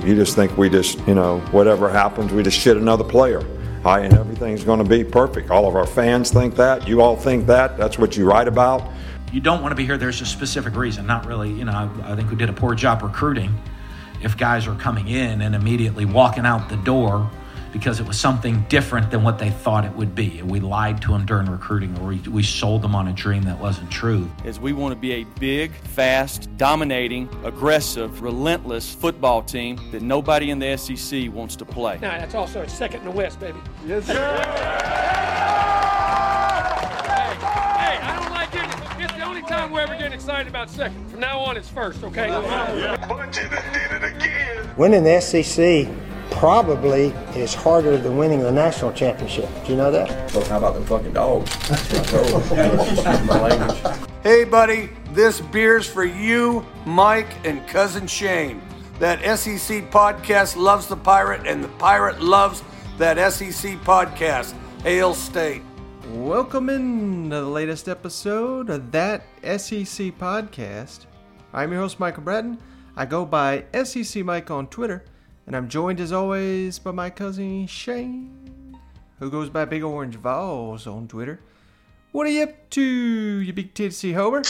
You just think we just, whatever happens, we just shit another player. And everything's going to be perfect. All of our fans think that. You all think that. That's what you write about. You don't want to be here. There's a specific reason. Not really, I think we did a poor job recruiting if guys are coming in and immediately walking out the door because it was something different than what they thought it would be. We lied to them during recruiting, or we sold them on a dream that wasn't true. Is we want to be a big, fast, dominating, aggressive, relentless football team that nobody in the SEC wants to play. Now, that's also a second in the West, baby. Yes, sir. Hey, I don't like it. It's the only time we're ever getting excited about second. From now on, it's first, okay? Winning the SEC probably is harder than winning the national championship. Do you know that? Well, how about them fucking dogs? My language. Hey, buddy, this beer's for you, Mike, and Cousin Shane. That SEC podcast loves the Pirate, and the Pirate loves that SEC podcast. Hail State. Welcome in to the latest episode of That SEC Podcast. I'm your host, Michael Bratton. I go by SEC Mike on Twitter, and I'm joined as always by my cousin Shane, who goes by Big Orange Vols on Twitter. What are you up to, you big Tennessee homer?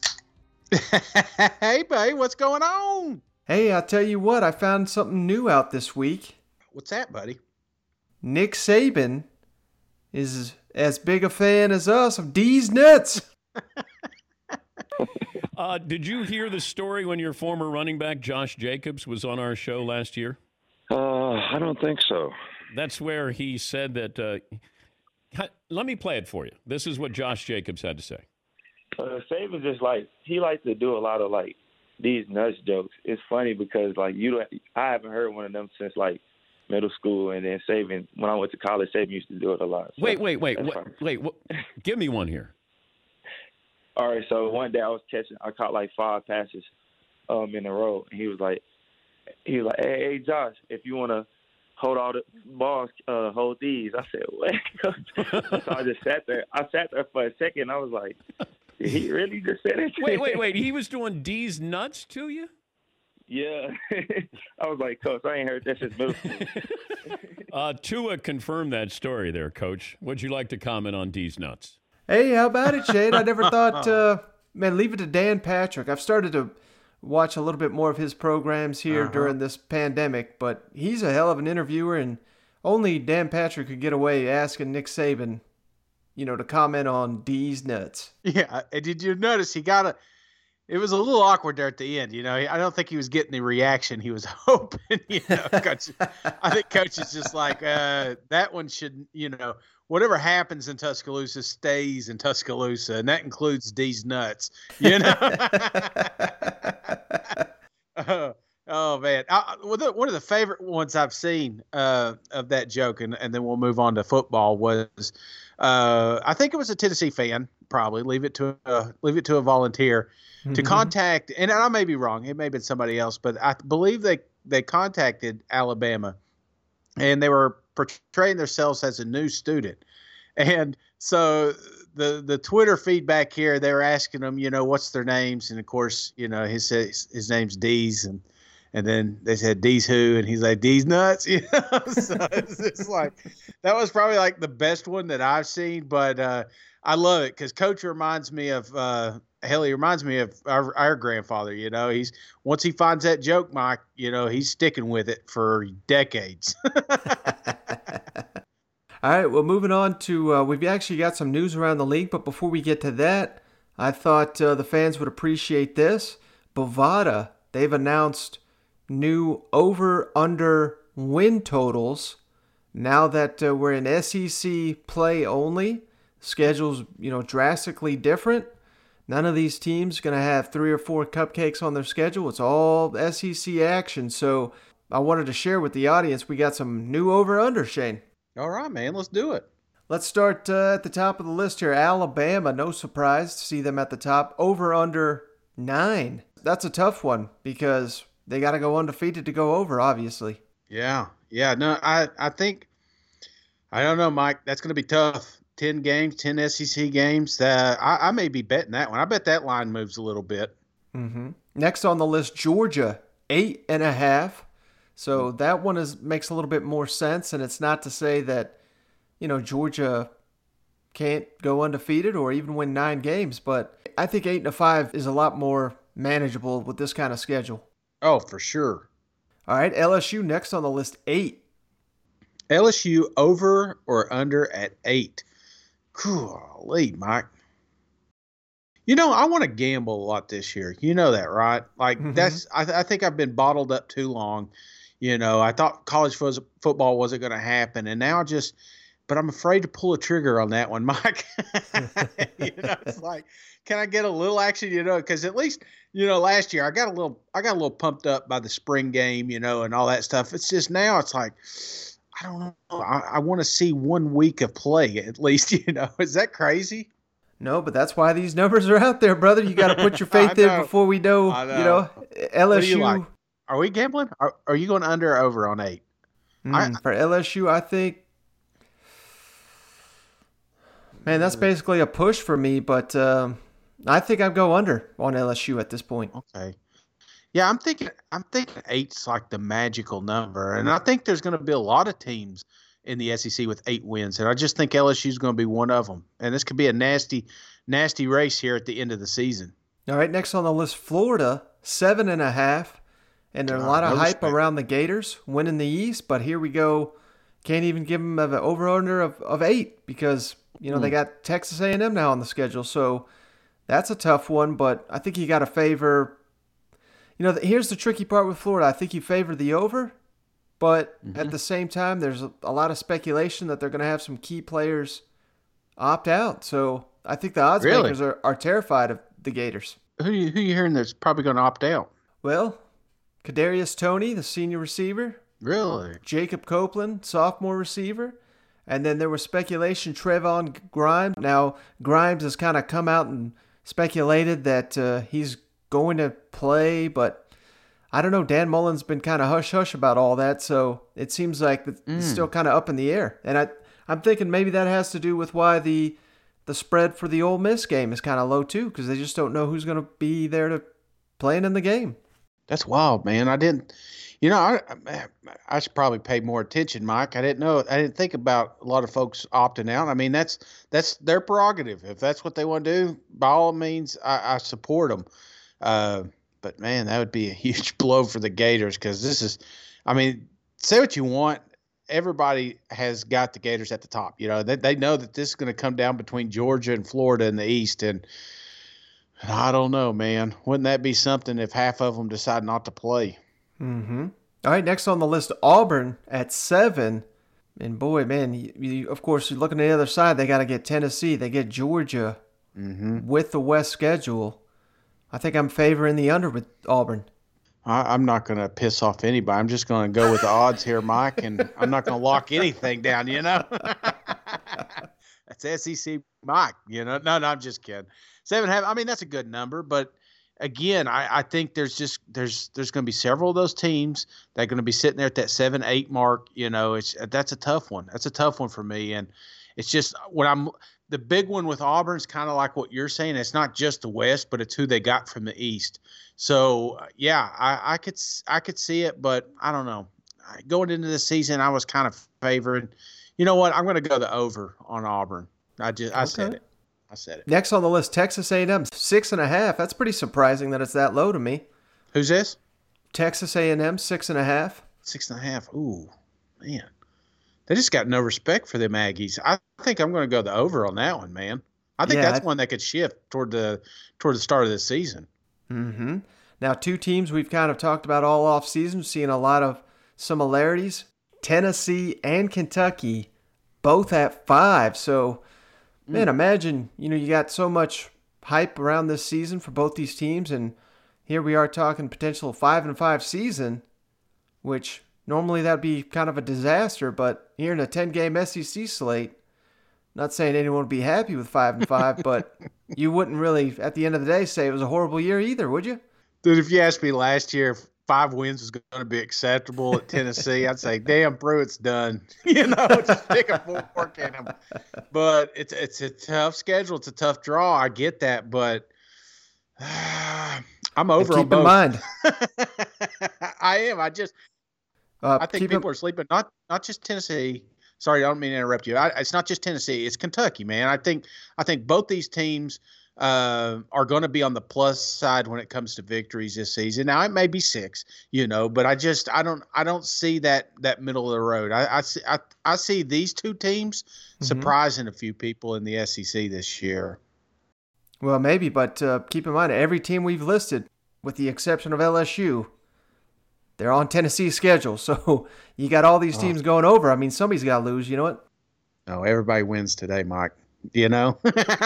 Hey, buddy, what's going on? Hey, I'll tell you what, I found something new out this week. What's that, buddy? Nick Saban is as big a fan as us of D's nuts. Did you hear the story when your former running back Josh Jacobs was on our show last year? I don't think so. That's where he said that. Let me play it for you. This is what Josh Jacobs had to say. Saban just he likes to do a lot of these nuts jokes. It's funny because I haven't heard one of them since middle school, and then Saban, when I went to college, Saban used to do it a lot. So Wait. Give me one here. All right, so one day I caught 5 passes in a row, and he was like, hey, Josh, if you want to hold all the balls, hold these. I said, what? So I just sat there. I sat there for a second. I was like, did he really just say that? Wait. He was doing D's nuts to you? Yeah. I was like, Coach, I ain't heard that since middle school. Tua confirmed that story there, Coach. Would you like to comment on D's nuts? Hey, how about it, Shane? I never thought, leave it to Dan Patrick. I've started to watch a little bit more of his programs here during this pandemic, but he's a hell of an interviewer, and only Dan Patrick could get away asking Nick Saban, to comment on D's nuts. Yeah, did you notice it was a little awkward there at the end, I don't think he was getting the reaction he was hoping, Coach. I think Coach is just like, that one should, whatever happens in Tuscaloosa stays in Tuscaloosa, and that includes D's nuts, Oh, man. One of the favorite ones I've seen of that joke, and then we'll move on to football, was I think it was a Tennessee fan, probably, leave it to a volunteer, to contact, and I may be wrong, it may have been somebody else, but I believe they contacted Alabama, and they were portraying themselves as a new student. And so the Twitter feedback here, they were asking them, what's their names? And of course, his name's D's, and then they said, D's who? And he's like, D's nuts. So it's that was probably the best one that I've seen, but I love it because Coach reminds me of he reminds me of our grandfather. He's once he finds that joke, Mike, he's sticking with it for decades. All right, well, moving on to we've actually got some news around the league, but before we get to that, I thought the fans would appreciate this. Bovada, they've announced new over-under win totals. Now that we're in SEC play only, schedule's drastically different. None of these teams going to have 3 or 4 cupcakes on their schedule. It's all SEC action. So I wanted to share with the audience, we got some new over-under, Shane. All right, man, let's do it. Let's start at the top of the list here. Alabama, no surprise to see them at the top. Over-under 9. That's a tough one because they got to go undefeated to go over, obviously. Yeah. No, I think, I don't know, Mike, that's going to be tough. 10 games, 10 SEC games. I may be betting that one. I bet that line moves a little bit. Mm-hmm. Next on the list, Georgia, 8.5. So that one makes a little bit more sense, and it's not to say that, Georgia can't go undefeated or even win 9 games, but I think 8-5 is a lot more manageable with this kind of schedule. Oh, for sure. All right, LSU next on the list, 8. LSU over or under at 8. Golly, Mike. I want to gamble a lot this year. You know that, right? Like I think I've been bottled up too long. I thought college football wasn't going to happen, and now but I'm afraid to pull a trigger on that one, Mike. It's like, can I get a little action? Because at least last year I got a little pumped up by the spring game, and all that stuff. It's just now it's like, I don't know. I want to see 1 week of play at least. Is that crazy? No, but that's why these numbers are out there, brother. You got to put your faith in before we know. LSU. What do you like? Are we gambling? Are you going under or over on 8? For LSU, I think, man, that's basically a push for me, but I think I'd go under on LSU at this point. Okay. Yeah, I'm thinking 8's like the magical number, and I think there's going to be a lot of teams in the SEC with 8 wins, and I just think LSU is going to be one of them. And this could be a nasty, nasty race here at the end of the season. All right, next on the list, Florida, 7.5, and there's a lot of hype around the Gators winning the East, but here we go. Can't even give them an over-under of 8 because they got Texas A&M now on the schedule, so that's a tough one. But I think you got to favor. Here's the tricky part with Florida. I think you favor the over. But at the same time, there's a lot of speculation that they're going to have some key players opt out. So I think the odds makers are terrified of the Gators. Who you hearing that's probably going to opt out? Well, Kadarius Toney, the senior receiver. Really? Jacob Copeland, sophomore receiver. And then there was speculation, Trevon Grimes. Now, Grimes has kind of come out and speculated that he's going to play, but I don't know. Dan Mullen's been kind of hush-hush about all that, so it seems like it's still kind of up in the air. And I'm thinking maybe that has to do with why the spread for the Ole Miss game is kind of low, too, because they just don't know who's going to be there to playing in the game. That's wild, man. I didn't – I should probably pay more attention, Mike. I didn't think about a lot of folks opting out. I mean, that's their prerogative. If that's what they want to do, by all means, I support them. But, man, that would be a huge blow for the Gators because say what you want. Everybody has got the Gators at the top. They know that this is going to come down between Georgia and Florida in the East. And I don't know, man. Wouldn't that be something if half of them decide not to play? Mm-hmm. All right, next on the list, Auburn at 7. And, boy, man, you of course, you're looking at the other side. They got to get Tennessee. They get Georgia with the West schedule. I think I'm favoring the under with Auburn. I'm not going to piss off anybody. I'm just going to go with the odds here, Mike, and I'm not going to lock anything down, That's SEC Mike, No, I'm just kidding. 7.5, that's a good number, but again, I think there's going to be several of those teams that are going to be sitting there at that 7-8 mark. That's a tough one. That's a tough one for me, and it's just the big one with Auburn is kind of like what you're saying. It's not just the West, but it's who they got from the East. So yeah, I could see it, but I don't know. Going into the season, I was kind of favoring. You know what? I'm going to go the over on Auburn. I said it. I said it. Next on the list, Texas A&M, 6.5. That's pretty surprising that it's that low to me. Who's this? Texas A&M, 6.5. 6.5. Ooh, man. They just got no respect for them Aggies. I think I'm going to go the over on that one, man. I think that's one that could shift toward the start of the season. Mm-hmm. Now, 2 teams we've kind of talked about all off season, seeing a lot of similarities. Tennessee and Kentucky, both at 5. So, man, imagine, you got so much hype around this season for both these teams, and here we are talking potential 5-5 season, which normally that'd be kind of a disaster, but here in a 10-game SEC slate, not saying anyone would be happy with 5-5, but you wouldn't really, at the end of the day, say it was a horrible year either, would you? Dude, if you asked me last year if 5 wins was going to be acceptable at Tennessee, I'd say, damn, Pruitt's done. Just stick a fork in him. But it's a tough schedule. It's a tough draw. I get that, but I'm over on both. Keep in mind. I am. I think people are sleeping. Not just Tennessee. Sorry, I don't mean to interrupt you. It's not just Tennessee. It's Kentucky, man. I think both these teams are going to be on the plus side when it comes to victories this season. Now it may be 6, but I don't see that middle of the road. I see these two teams surprising a few people in the SEC this year. Well, maybe, but keep in mind every team we've listed, with the exception of LSU, they're on Tennessee's schedule. So you got all these teams going over. I mean, somebody's got to lose. You know what? No, everybody wins today, Mike. All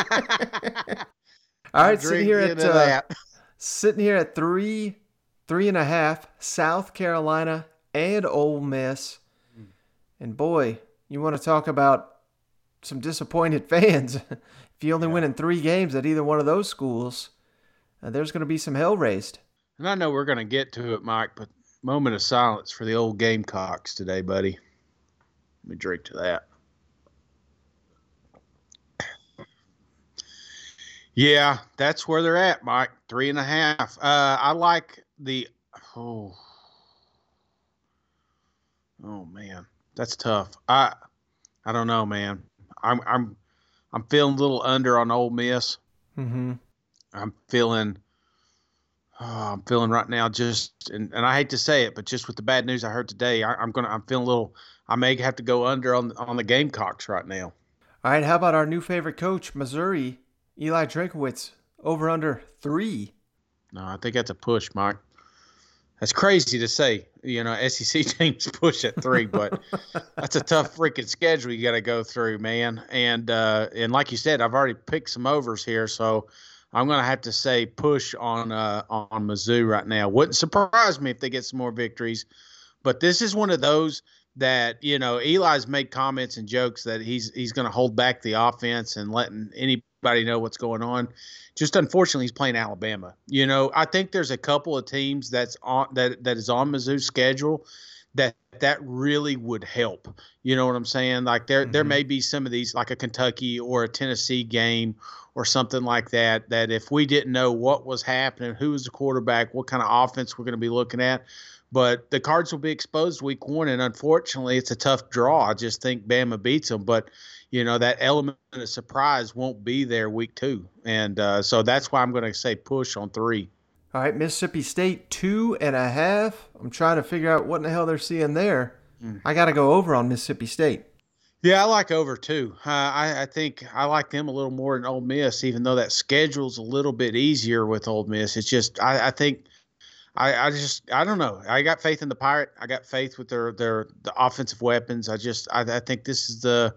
right, sitting here at 3.5, South Carolina and Ole Miss. And boy, you want to talk about some disappointed fans. If you only win in 3 games at either one of those schools, there's going to be some hell raised. And I know we're going to get to it, Mike, but moment of silence for the old Gamecocks today, buddy. Let me drink to that. Yeah, that's where they're at, Mike. 3.5. I like the oh man, that's tough. I don't know, man. I'm feeling a little under on Ole Miss. Mm-hmm. I'm feeling right now and I hate to say it, but just with the bad news I heard today, I'm feeling a little. I may have to go under on the Gamecocks right now. All right, how about our new favorite coach, Missouri? Eli Drinkwitz, over under 3. No, I think that's a push, Mike. That's crazy to say. SEC teams push at 3, but that's a tough freaking schedule you got to go through, man. And like you said, I've already picked some overs here, so I'm going to have to say push on Mizzou right now. Wouldn't surprise me if they get some more victories, but this is one of those that Eli's made comments and jokes that he's going to hold back the offense and letting anybody know what's going on. Just unfortunately, he's playing Alabama. I think there's a couple of teams that is on Mizzou's schedule that really would help. You know what I'm saying? Like there may be some of these, like a Kentucky or a Tennessee game or something like that if we didn't know what was happening, who was the quarterback, what kind of offense we're going to be looking at. But the cards will be exposed week 1, and unfortunately, it's a tough draw. I just think Bama beats them. But, that element of surprise won't be there week 2. And so that's why I'm going to say push on 3. All right, Mississippi State, 2.5. I'm trying to figure out what in the hell they're seeing there. I got to go over on Mississippi State. Yeah, I like over too. I think I like them a little more than Ole Miss, even though that schedule's a little bit easier with Ole Miss. It's just I think I don't know. I got faith in the Pirate. I got faith with the offensive weapons. I think this is I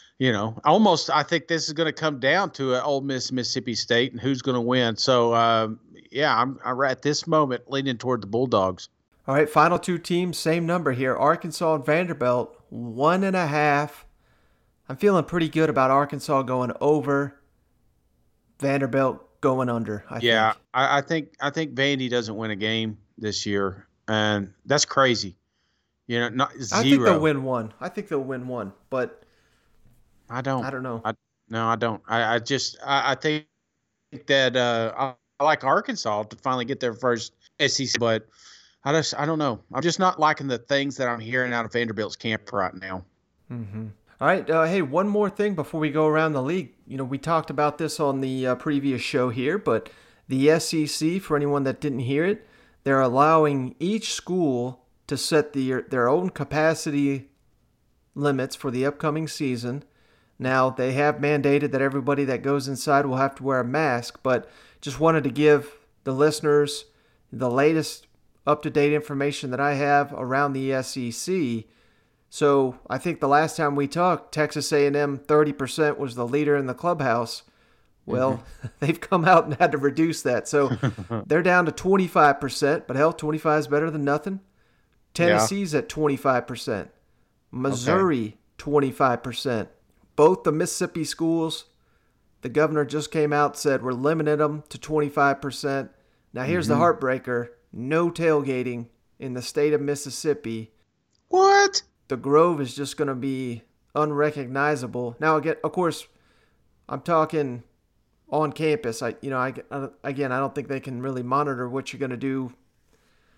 think this is going to come down to an Ole Miss Mississippi State and who's going to win. So I'm at this moment leaning toward the Bulldogs. All right, final 2 teams, same number here. Arkansas and Vanderbilt, 1.5. I'm feeling pretty good about Arkansas going over, Vanderbilt going under. I think Vandy doesn't win a game this year, and that's crazy. Not 0. I think they'll win one. But I don't know. I don't. I think that I like Arkansas to finally get their first SEC, but I don't know. I'm just not liking the things that I'm hearing out of Vanderbilt's camp right now. Mm-hmm. All right. Hey, one more thing before we go around the league. We talked about this on the previous show here, but the SEC, for anyone that didn't hear it, they're allowing each school to set their own capacity limits for the upcoming season. Now, they have mandated that everybody that goes inside will have to wear a mask, but just wanted to give the listeners the latest up-to-date information that I have around the SEC. So I think the last time we talked, Texas A&M 30% was the leader in the clubhouse. Well, they've come out and had to reduce that. So they're down to 25%, but hell, 25 is better than nothing. Tennessee's at 25%. Missouri, 25%. Both the Mississippi schools, the governor just came out and said we're limiting them to 25%. Now here's the heartbreaker. No tailgating in the state of Mississippi. What? The Grove is just going to be unrecognizable. Now, again, of course, I'm talking on campus. I don't think they can really monitor what you're going to do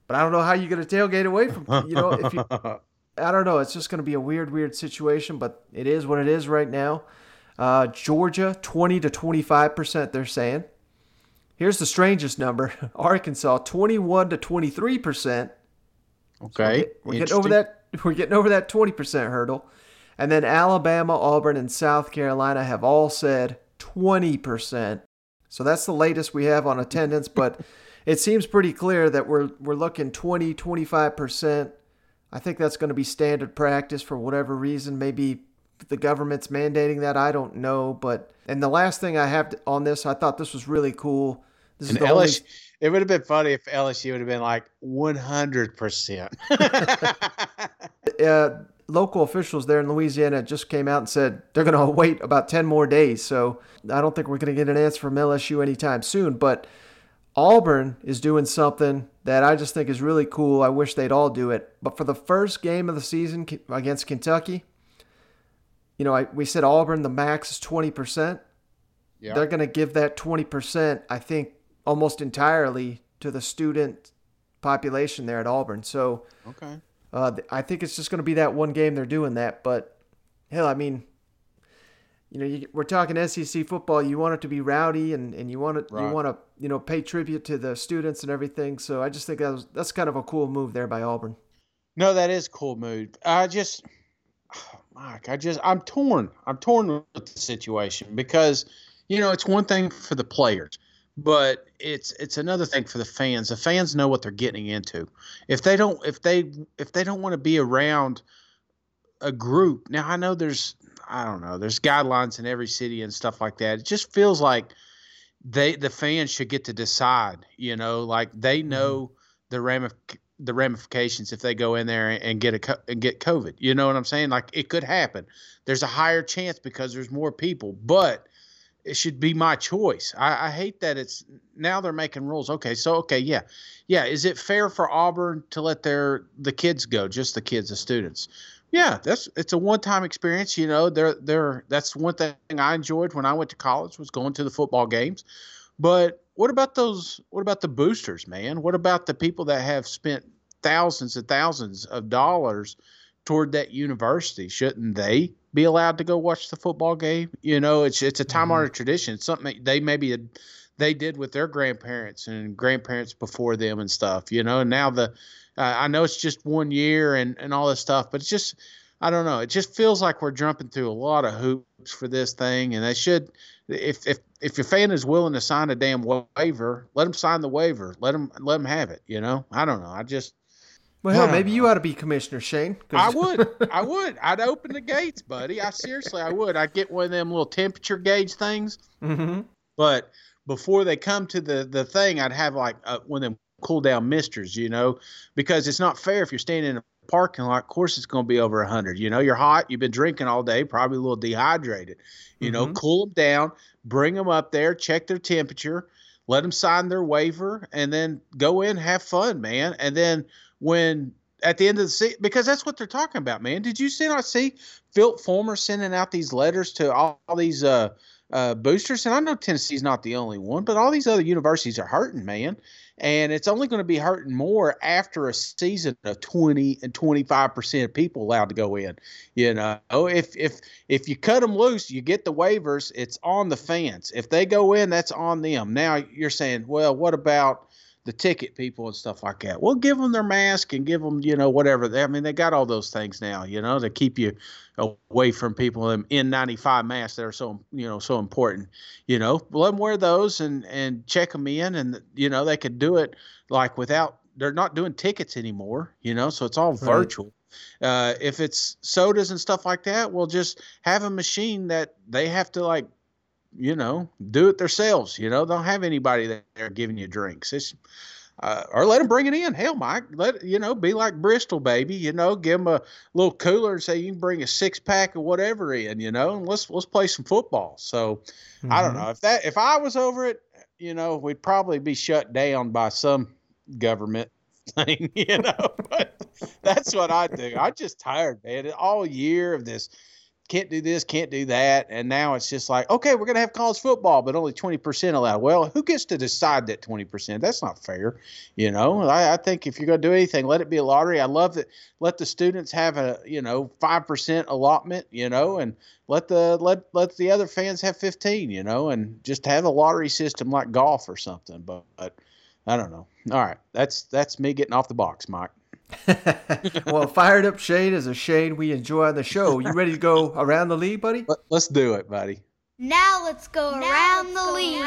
But I don't know how you're going to tailgate away from, if you, I don't know. It's just going to be a weird situation, but it is what it is right now. Georgia, 20 to 25%, they're saying. Here's the strangest number. Arkansas, 21 to 23%. Okay. So we're getting over that. We're getting over that 20% hurdle. And then Alabama, Auburn, and South Carolina have all said 20%. So that's the latest we have on attendance, but it seems pretty clear that we're looking 20, 25%. I think that's going to be standard practice for whatever reason. Maybe the government's mandating that. I don't know. And the last thing I have on this, I thought this was really cool. This is the LSU, it would have been funny if LSU would have been like 100%. Local officials there in Louisiana just came out and said they're going to wait about 10 more days. So I don't think we're going to get an answer from LSU anytime soon. But Auburn is doing something that I just think is really cool. I wish they'd all do it. But for the first game of the season against Kentucky, we said Auburn, the max is 20%. Yeah. They're going to give that 20%, I think, almost entirely to the student population there at Auburn. So okay. I think it's just going to be that one game they're doing that. But, hell, I mean, we're talking SEC football. You want it to be rowdy and you want to pay tribute to the students and everything. So I just think that's kind of a cool move there by Auburn. No, that is a cool move. I'm torn. I'm torn with the situation because, it's one thing for the players, but it's another thing for the fans. The fans know what they're getting into. If they don't want to be around a group. Now I know there's guidelines in every city and stuff like that. It just feels like the fans should get to decide, like they know the ramifications if they go in there and get COVID. You know what I'm saying? Like it could happen. There's a higher chance because there's more people, but it should be my choice. I hate that now they're making rules. Okay. Yeah. Is it fair for Auburn to let the kids go, just the kids, the students? Yeah, it's a one-time experience. That's one thing I enjoyed when I went to college was going to the football games. But what about the boosters, man? What about the people that have spent thousands and thousands of dollars toward that university? Shouldn't they be allowed to go watch the football game? It's a time-honored tradition. It's something they did with their grandparents and grandparents before them and stuff. And now I know it's just 1 year and all this stuff, but it's just, I don't know. It just feels like we're jumping through a lot of hoops for this thing. And they should, if your fan is willing to sign a damn waiver, let them sign the waiver. Let them have it. I don't know. Maybe you ought to be commissioner, Shane. I would. I'd open the gates, buddy. I would. I'd get one of them little temperature gauge things. Mm-hmm. But before they come to the thing, I'd have like one of them cool down misters, because it's not fair if you're standing in a parking lot. Of course, it's going to be over 100. You're hot. You've been drinking all day, probably a little dehydrated. Cool them down, bring them up there, check their temperature, let them sign their waiver, and then go in, have fun, man. And then when at the end of the season, because that's what they're talking about, man. Did you not see Phil Fulmer sending out these letters to all these boosters? And I know Tennessee's not the only one, but all these other universities are hurting, man. And it's only going to be hurting more after a season of 20 and 25% of people allowed to go in. If you cut them loose, you get the waivers, it's on the fans. If they go in, that's on them. Now you're saying, well, what about the ticket people and stuff like that? Well, give them their mask and give them, whatever. They got all those things now, to keep you away from people in N95 masks that are so important. Let them wear those and check them in, and they could do it like they're not doing tickets anymore, so it's all virtual. If it's sodas and stuff like that, well, just have a machine that they have to do it themselves. Don't have anybody that they're giving you drinks. It's or let them bring it in. Hell, Mike, be like Bristol, baby. Give them a little cooler and say you can bring a 6-pack or whatever in. And let's play some football. So I don't know if I was over it, we'd probably be shut down by some government thing. But that's what I do. I'm just tired, man. All year of this can't do this, can't do that. And now it's just like, okay, we're going to have college football, but only 20% allowed. Well, who gets to decide that 20%? That's not fair. I think if you're going to do anything, let it be a lottery. I love that. Let the students have a, 5% allotment, and let the other fans have 15, and just have a lottery system like golf or something. But I don't know. All right. That's me getting off the box, Mike. Well, fired up Shane is a Shane we enjoy on the show. You ready to go around the league, buddy? Let's do it, buddy. Now let's go around the league.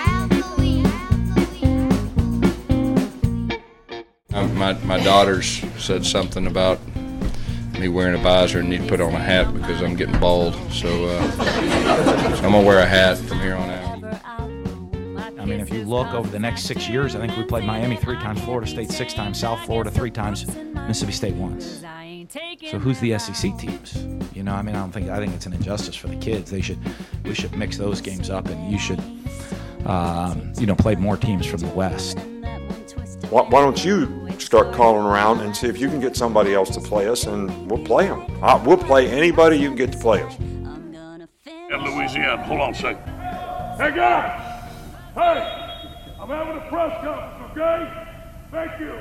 My daughters said something about me wearing a visor and need to put on a hat because I'm getting bald. So I'm going to wear a hat from here on out. I mean, if you look over the next 6 years, I think we played Miami 3 times, Florida State 6 times, South Florida 3 times, Mississippi State once. So who's the SEC teams? I think it's an injustice for the kids. We should mix those games up, and you should, play more teams from the West. Why don't you start calling around and see if you can get somebody else to play us, and we'll play them. We'll play anybody you can get to play us. In Louisiana, hold on a second. Hey guys! Hey! I'm having a press conference, okay? Thank you.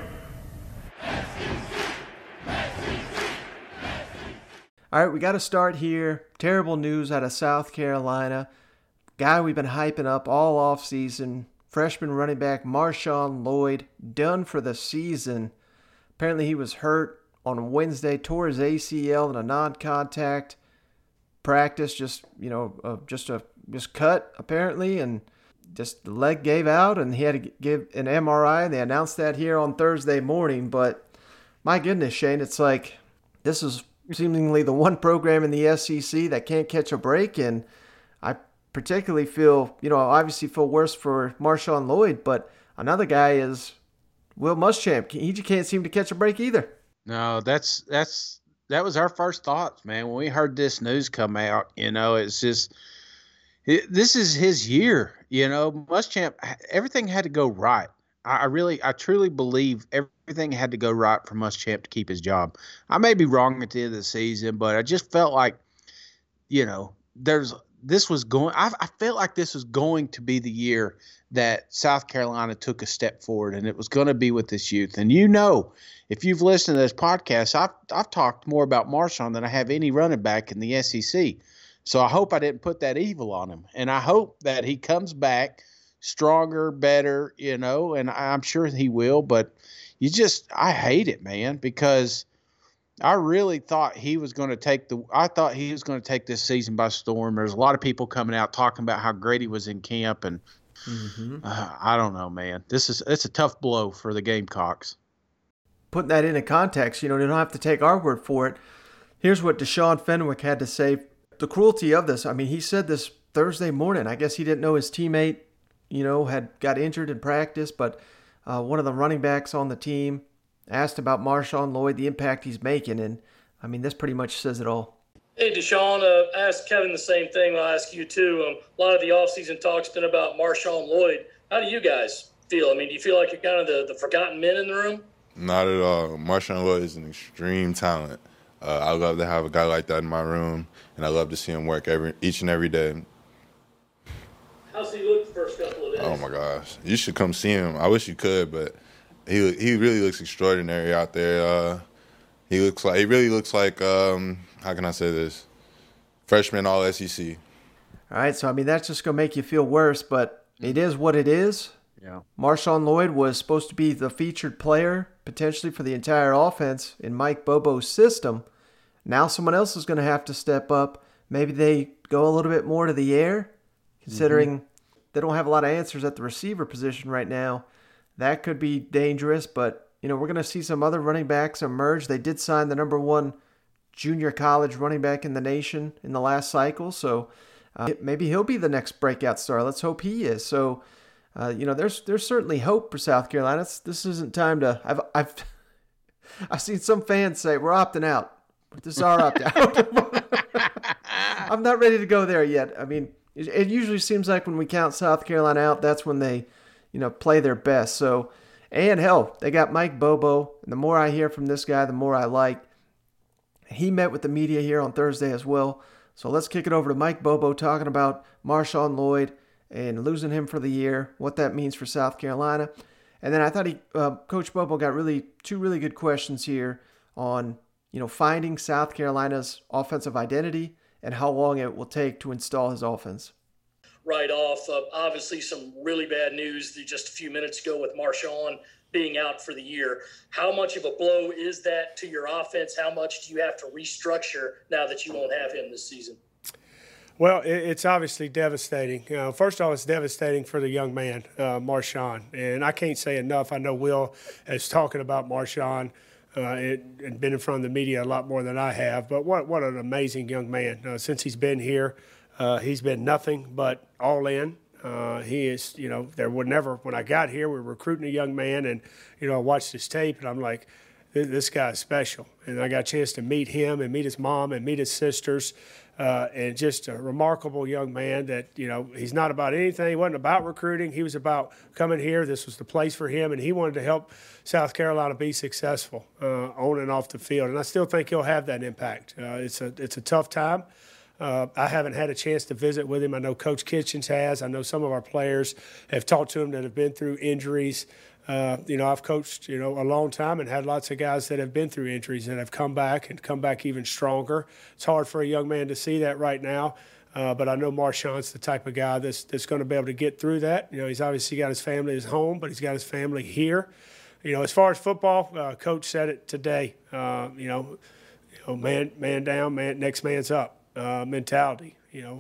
All right, we got to start here. Terrible news out of South Carolina. Guy we've been hyping up all offseason. Freshman running back Marshawn Lloyd, done for the season. Apparently he was hurt on Wednesday, tore his ACL in a non-contact practice, just cut apparently, and just the leg gave out, and he had to give an MRI, and they announced that here on Thursday morning. But my goodness, Shane, it's like this is seemingly the one program in the SEC that can't catch a break, and I particularly feel, obviously feel worse for Marshawn Lloyd, but another guy is Will Muschamp. He can't seem to catch a break either. No, that was our first thoughts, man. When we heard this news come out, it's just this is his year. Muschamp, everything had to go right. I truly believe everything had to go right for Muschamp to keep his job. I may be wrong at the end of the season, but I just felt like, this was going. I felt like this was going to be the year that South Carolina took a step forward, and it was going to be with this youth. And if you've listened to this podcast, I've talked more about Marshawn than I have any running back in the SEC. So I hope I didn't put that evil on him, and I hope that he comes back stronger, better, and I'm sure he will. But I hate it, man, because I really thought he was going to take this season by storm. There's a lot of people coming out talking about how great he was in camp, and I don't know, man. It's a tough blow for the Gamecocks. Putting that into context, you don't have to take our word for it. Here's what Deshaun Fenwick had to say. The cruelty of this, he said this Thursday morning. I guess he didn't know his teammate, had got injured in practice, but one of the running backs on the team asked about Marshawn Lloyd, the impact he's making, and this pretty much says it all. Hey, Deshaun, I asked Kevin the same thing. I'll ask you too. A lot of the offseason talk's been about Marshawn Lloyd. How do you guys feel? Do you feel like you're kind of the forgotten men in the room? Not at all. Marshawn Lloyd is an extreme talent. I love to have a guy like that in my room, and I love to see him work each and every day. How's he look the first couple of days? Oh, my gosh. You should come see him. I wish you could, but he really looks extraordinary out there. He really looks like how can I say this? Freshman all SEC. All right, so that's just going to make you feel worse, but it is what it is. Yeah. Marshawn Lloyd was supposed to be the featured player, potentially for the entire offense in Mike Bobo's system. Now someone else is going to have to step up. Maybe they go a little bit more to the air, considering they don't have a lot of answers at the receiver position right now. That could be dangerous, but we're going to see some other running backs emerge. They did sign the number one junior college running back in the nation in the last cycle, so maybe he'll be the next breakout star. Let's hope he is. So, there's certainly hope for South Carolina. This isn't time to. I've seen some fans say we're opting out. This is our opt out. I'm not ready to go there yet. It usually seems like when we count South Carolina out, that's when they, play their best. So, and hell, they got Mike Bobo. And the more I hear from this guy, the more I like. He met with the media here on Thursday as well. So let's kick it over to Mike Bobo talking about Marshawn Lloyd and losing him for the year, what that means for South Carolina. And then I thought Coach Bobo got two really good questions here on, finding South Carolina's offensive identity and how long it will take to install his offense. Right off, obviously some really bad news just a few minutes ago with Marshawn being out for the year. How much of a blow is that to your offense? How much do you have to restructure now that you won't have him this season? Well, it's obviously devastating. First of all, it's devastating for the young man, Marshawn. And I can't say enough. I know Will is talking about Marshawn and been in front of the media a lot more than I have. But what an amazing young man. Since he's been here, he's been nothing but all in. He is, there would never, when I got here, we were recruiting a young man, and, I watched his tape, and I'm like, this guy is special. And I got a chance to meet him and meet his mom and meet his sisters. And just a remarkable young man that, he's not about anything. He wasn't about recruiting. He was about coming here. This was the place for him, and he wanted to help South Carolina be successful on and off the field. And I still think he'll have that impact. It's a tough time. I haven't had a chance to visit with him. I know Coach Kitchens has. I know some of our players have talked to him that have been through injuries. I've coached, a long time and had lots of guys that have been through injuries and have come back even stronger. It's hard for a young man to see that right now, but I know Marshawn's the type of guy that's going to be able to get through that. He's obviously got his family at his home, but he's got his family here. As far as football, Coach said it today, man down, next man's up mentality.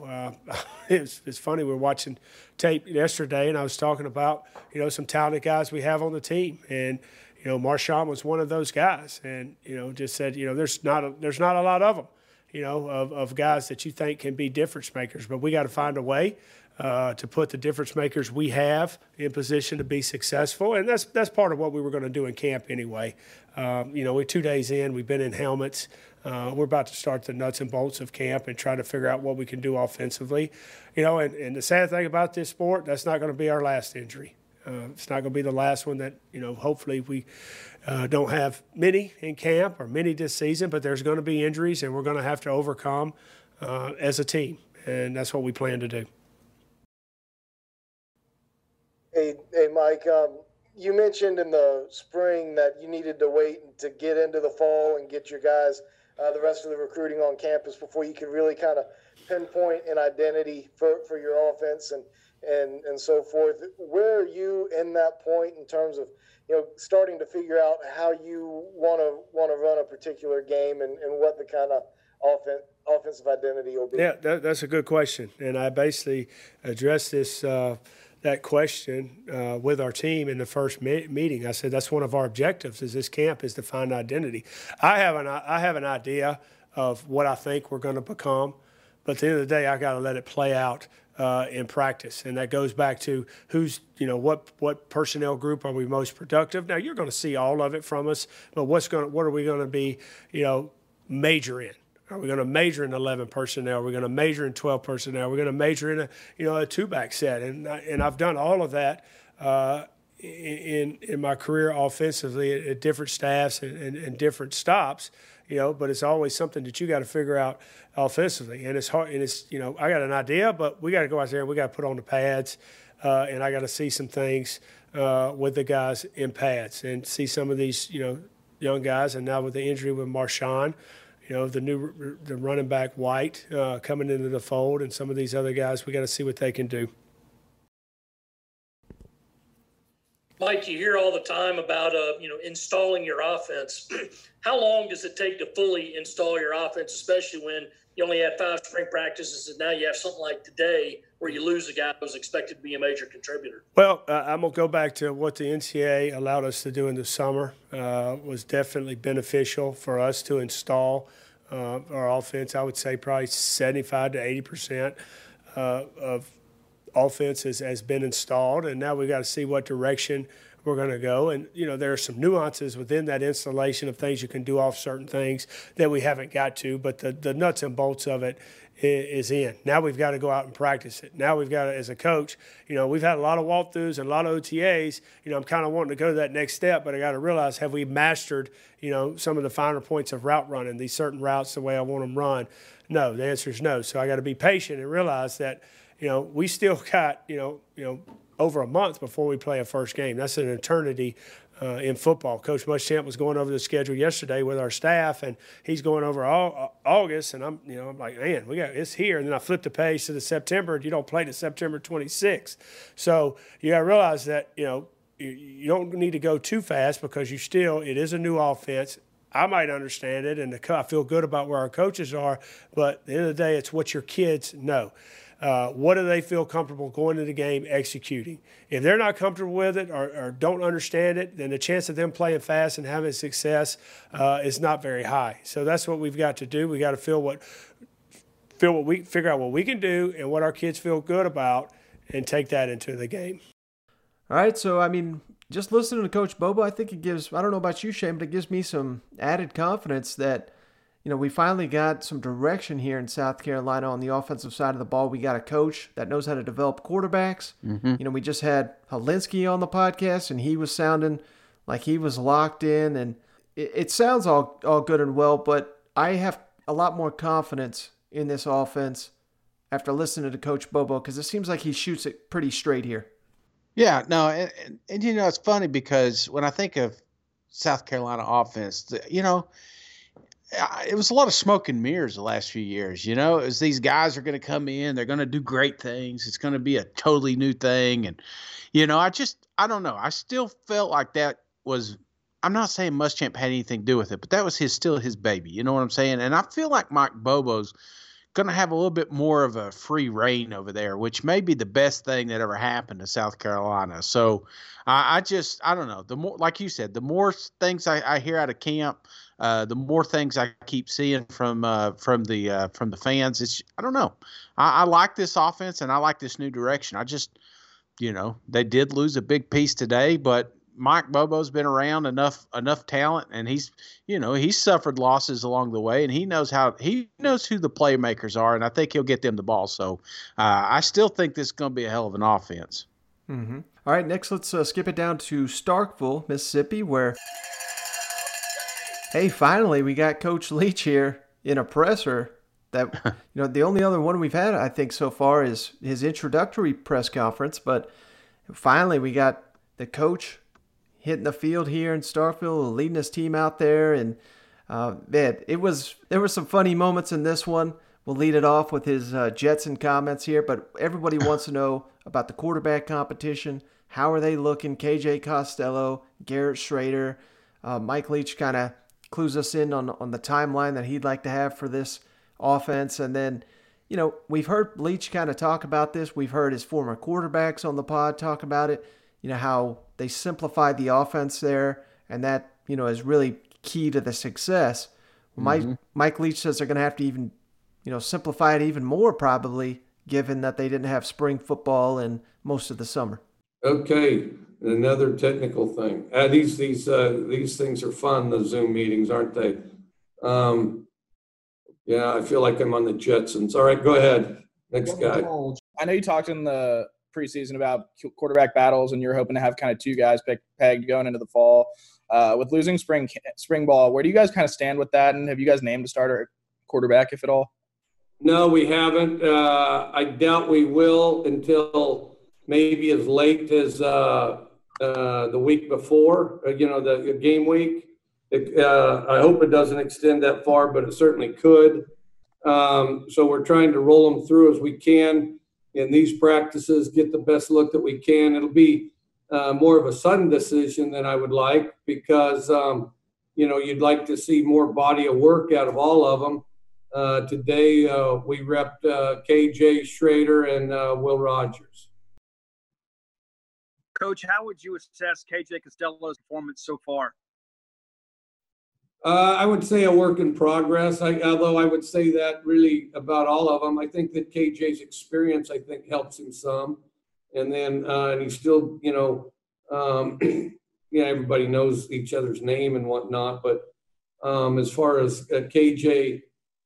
It's funny. We were watching tape yesterday, and I was talking about, some talented guys we have on the team. And, Marshawn was one of those guys. And, just said, there's not a lot of them, of guys that you think can be difference makers. But we got to find a way to put the difference makers we have in position to be successful. And that's part of what we were going to do in camp anyway. We're 2 days in. We've been in helmets. We're about to start the nuts and bolts of camp and try to figure out what we can do offensively. And the sad thing about this sport, that's not going to be our last injury. It's not going to be the last one that, hopefully we don't have many in camp or many this season, but there's going to be injuries, and we're going to have to overcome as a team. And that's what we plan to do. Hey, Mike, you mentioned in the spring that you needed to wait to get into the fall and get your guys the rest of the recruiting on campus before you could really kind of pinpoint an identity for your offense and so forth. Where are you in that point in terms of, starting to figure out how you want to run a particular game and what the kind of offensive identity will be? Yeah, that's a good question. And I basically addressed this that question with our team in the first meeting. I said that's one of our objectives is this camp is to find identity. I have an idea of what I think we're going to become, but at the end of the day, I got to let it play out in practice, and that goes back to who's what personnel group are we most productive. Now you're going to see all of it from us, but what are we going to be major in? Are we going to major in 11 personnel? Are we going to major in 12 personnel? Are we going to major in a two-back set? And I've done all of that in my career offensively at different staffs and different stops. But it's always something that you got to figure out offensively, and it's hard. And it's I got an idea, but we got to go out there and we got to put on the pads, and I got to see some things with the guys in pads and see some of these young guys, and now with the injury with Marshawn. The running back White coming into the fold, and some of these other guys, we got to see what they can do. Mike, you hear all the time about installing your offense. How long does it take to fully install your offense, especially when you only had 5 spring practices and now you have something like today where you lose a guy who was expected to be a major contributor? Well, I'm going to go back to what the NCAA allowed us to do in the summer. Was definitely beneficial for us to install our offense. I would say probably 75 to 80% of offense has been installed, and now we got to see what direction we're going to go. And, there are some nuances within that installation of things you can do off certain things that we haven't got to, but the nuts and bolts of it is in. Now we've got to go out and practice it. Now we've got to, as a coach, we've had a lot of walkthroughs and a lot of OTAs. I'm kind of wanting to go to that next step, but I got to realize, have we mastered, some of the finer points of route running, these certain routes the way I want them run? No, the answer is no. So I got to be patient and realize that, we still got, over a month before we play a first game. That's an eternity in football. Coach Muschamp was going over the schedule yesterday with our staff, and he's going over August, and I'm like, man, it's here. And then I flipped the page to the September, and you don't play to September 26th. So you got to realize that, you don't need to go too fast because it is a new offense. I might understand it, and I feel good about where our coaches are, but at the end of the day, it's what your kids know. What do they feel comfortable going to the game executing? If they're not comfortable with it or don't understand it, then the chance of them playing fast and having success is not very high. So that's what we've got to do. We got to figure out what we can do and what our kids feel good about, and take that into the game. All right, so just listening to Coach Bobo, I think it gives, I don't know about you, Shane, but it gives me some added confidence that, we finally got some direction here in South Carolina on the offensive side of the ball. We got a coach that knows how to develop quarterbacks. Mm-hmm. We just had Helinski on the podcast, and he was sounding like he was locked in, and it sounds all good and well, but I have a lot more confidence in this offense after listening to Coach Bobo, because it seems like he shoots it pretty straight here. Yeah, no, and it's funny because when I think of South Carolina offense, it was a lot of smoke and mirrors the last few years. It was these guys are going to come in, they're going to do great things. It's going to be a totally new thing. And, I don't know. I still felt like that was, I'm not saying Muschamp had anything to do with it, but that was still his baby. You know what I'm saying? And I feel like Mike Bobo's going to have a little bit more of a free reign over there, which may be the best thing that ever happened to South Carolina. So I don't know. The more, like you said, the more things I hear out of camp, the more things I keep seeing from the fans. I don't know. I like this offense and I like this new direction. I just, they did lose a big piece today, but Mike Bobo's been around enough talent, and he's suffered losses along the way, and he knows who the playmakers are, and I think he'll get them the ball. So I still think this is going to be a hell of an offense. Mm-hmm. All right, next let's skip it down to Starkville, Mississippi, where, hey, finally we got Coach Leach here in a presser. That the only other one we've had, I think, so far is his introductory press conference, but finally we got the coach hitting the field here in Starkville, leading his team out there, and there were some funny moments in this one. We'll lead it off with his Jetson comments here, but everybody wants to know about the quarterback competition. How are they looking? KJ Costello, Garrett Schrader. Mike Leach kind of clues us in on the timeline that he'd like to have for this offense. And then, we've heard Leach kind of talk about this. We've heard his former quarterbacks on the pod talk about it, how they simplified the offense there, and that, is really key to the success. Mm-hmm. Mike Leach says they're going to have to even, simplify it even more probably, given that they didn't have spring football in most of the summer. Okay, another technical thing. These things are fun, the Zoom meetings, aren't they? Yeah, I feel like I'm on the Jetsons. All right, go ahead. Next guy. I know you talked in the preseason about quarterback battles, and you're hoping to have kind of two guys pegged going into the fall. With losing spring ball, where do you guys kind of stand with that? And have you guys named a starter quarterback, if at all? No, we haven't. I doubt we will until maybe as late as the week before, the game week. I hope it doesn't extend that far, but it certainly could. So we're trying to roll them through as we can in these practices, get the best look that we can. It'll be more of a sudden decision than I would like because, you'd like to see more body of work out of all of them. Today, we repped KJ Schrader and Will Rogers. Coach, how would you assess KJ Costello's performance so far? I would say a work in progress, although I would say that really about all of them. I think that KJ's experience, helps him some. And then he's still, Everybody knows each other's name and whatnot, but as far as KJ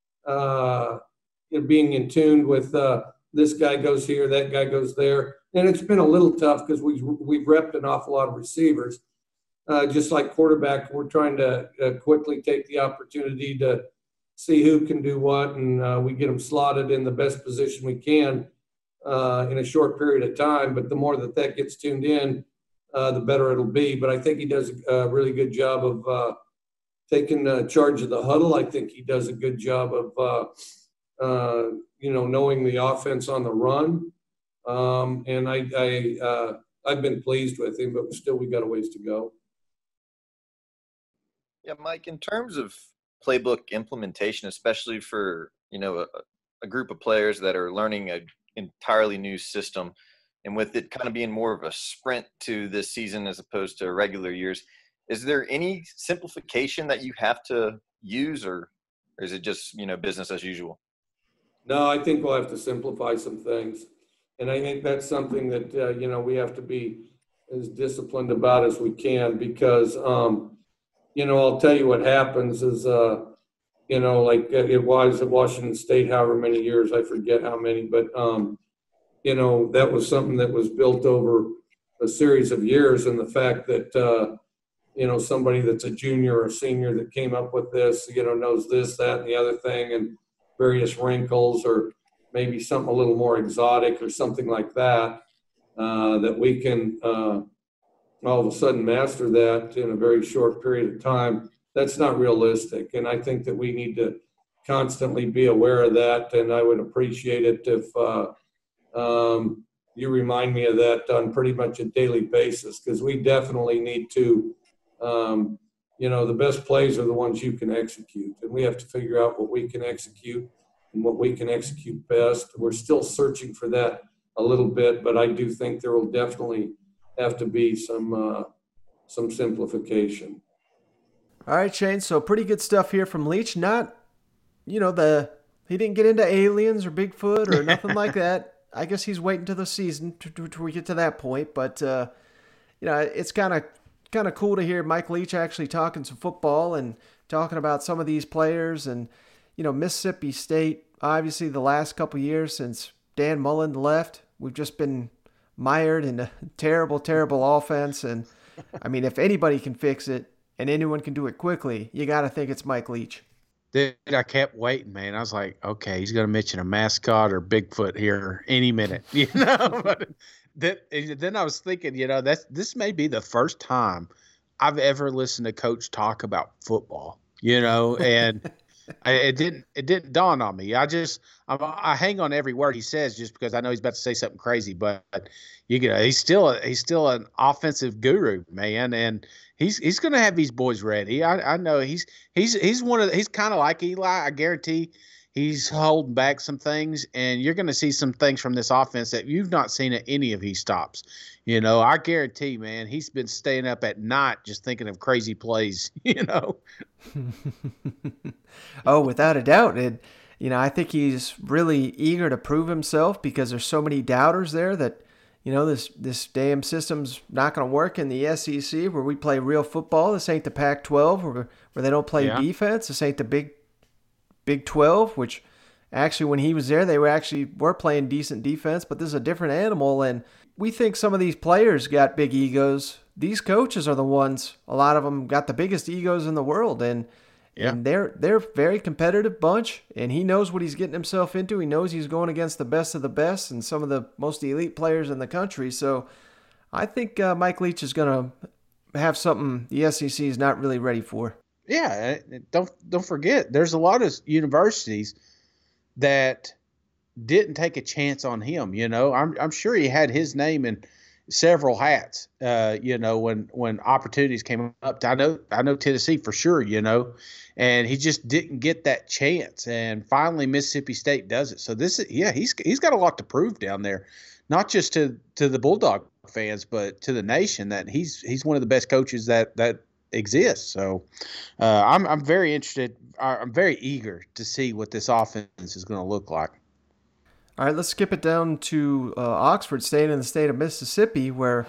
being in tune with this guy goes here, that guy goes there, and it's been a little tough because we've repped an awful lot of receivers. Just like quarterback, we're trying to quickly take the opportunity to see who can do what, and we get them slotted in the best position we can in a short period of time. But the more that gets tuned in, the better it'll be. But I think he does a really good job of taking charge of the huddle. I think he does a good job of, knowing the offense on the run. And I've been pleased with him, but still we got a ways to go. Yeah, Mike, in terms of playbook implementation, especially for, a group of players that are learning an entirely new system, and with it kind of being more of a sprint to this season as opposed to regular years, is there any simplification that you have to use, or is it just, business as usual? No, I think we'll have to simplify some things. And I think that's something that, we have to be as disciplined about as we can, because, I'll tell you what happens is, like it was at Washington State, however many years, I forget how many, but, that was something that was built over a series of years. And the fact that, somebody that's a junior or senior that came up with this, knows this, that, and the other thing, and various wrinkles, or maybe something a little more exotic or something like that, that we can all of a sudden master that in a very short period of time. That's not realistic. And I think that we need to constantly be aware of that. And I would appreciate it if you remind me of that on pretty much a daily basis, because we definitely need to, the best plays are the ones you can execute. And we have to figure out what we can execute and what we can execute best. We're still searching for that a little bit, but I do think there will definitely have to be some simplification. All right, Shane. So pretty good stuff here from Leach. Not, he didn't get into aliens or Bigfoot or nothing like that. I guess he's waiting till the season to we get to that point. But it's kind of cool to hear Mike Leach actually talking some football and talking about some of these players. And Mississippi State, obviously the last couple of years since Dan Mullen left, we've just been mired in a terrible, terrible offense. And I mean, if anybody can fix it and anyone can do it quickly, you got to think it's Mike Leach. Dude, I kept waiting, man. I was like, okay, he's going to mention a mascot or Bigfoot here any minute, But then I was thinking, this may be the first time I've ever listened to Coach talk about football, and it didn't dawn on me. I hang on every word he says just because I know he's about to say something crazy, but he's still an offensive guru, man, and he's going to have these boys ready. I know he's kind of like Eli. I guarantee he's holding back some things, and you're going to see some things from this offense that you've not seen at any of his stops. I guarantee, man, he's been staying up at night just thinking of crazy plays, Oh, without a doubt. And, I think he's really eager to prove himself because there's so many doubters there that, this damn system's not going to work in the SEC where we play real football. This ain't the Pac-12 where they don't play defense. This ain't the Big 12, which actually when he was there, they were playing decent defense, but this is a different animal. And we think some of these players got big egos. These coaches are the ones, a lot of them got the biggest egos in the world. And they're a very competitive bunch, and he knows what he's getting himself into. He knows he's going against the best of the best and some of the most elite players in the country. So I think Mike Leach is going to have something the SEC is not really ready for. Yeah, don't forget, there's a lot of universities that didn't take a chance on him. I'm sure he had his name in several hats. When opportunities came up. I know Tennessee for sure. And he just didn't get that chance. And finally, Mississippi State does it. So he's got a lot to prove down there, not just to the Bulldog fans, but to the nation that he's one of the best coaches that exists. So I'm very interested. I'm very eager to see what this offense is going to look like. All right, let's skip it down to Oxford, staying in the state of Mississippi, where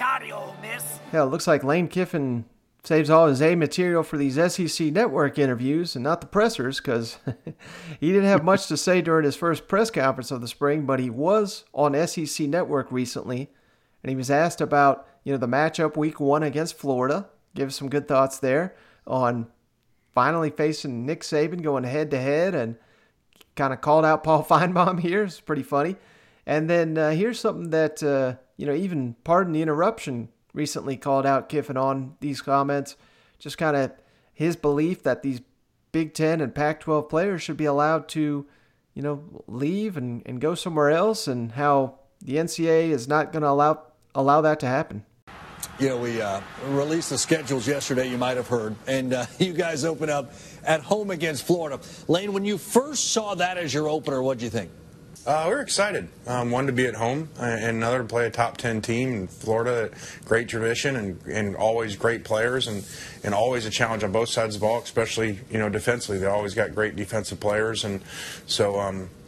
it looks like Lane Kiffin saves all his A material for these SEC Network interviews and not the pressers, because he didn't have much to say during his first press conference of the spring, but he was on SEC Network recently, and he was asked about the matchup week 1 against Florida. Give some good thoughts there on finally facing Nick Saban, going head-to-head, and kind of called out Paul Feinbaum here. It's pretty funny. And then here's something that, even Pardon the Interruption recently called out Kiffin on these comments. Just kind of his belief that these Big Ten and Pac-12 players should be allowed to, leave and go somewhere else, and how the NCAA is not going to allow that to happen. We released the schedules yesterday, you might have heard, and you guys open up at home against Florida. Lane, when you first saw that as your opener, what did you think? We were excited. One, to be at home, and another, to play a top 10 team in Florida. Great tradition and always great players, and always a challenge on both sides of the ball, especially, defensively. They always got great defensive players, and so,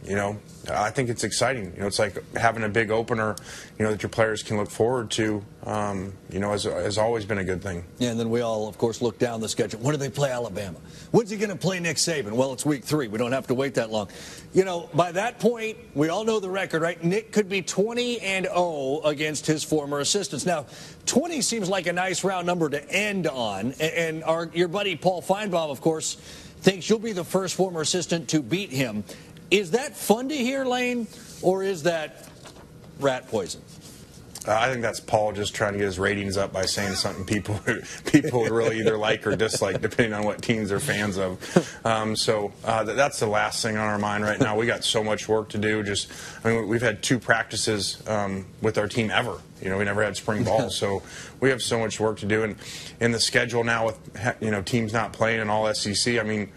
I think it's exciting. It's like having a big opener, that your players can look forward to, has always been a good thing. Yeah, and then we all, of course, look down the schedule. When do they play Alabama? When's he going to play Nick Saban? Well, it's week 3. We don't have to wait that long. By that point, we all know the record, right? Nick could be 20-0 against his former assistants. Now, 20 seems like a nice round number to end on, and your buddy Paul Feinbaum, of course, thinks you'll be the first former assistant to beat him. Is that fun to hear, Lane, or is that rat poison? I think that's Paul just trying to get his ratings up by saying something people would really either like or dislike, depending on what teams they're fans of. That's the last thing on our mind right now. We got so much work to do. We've had 2 practices with our team ever. We never had spring ball, so we have so much work to do. And in the schedule now, with teams not playing in all SEC, I mean,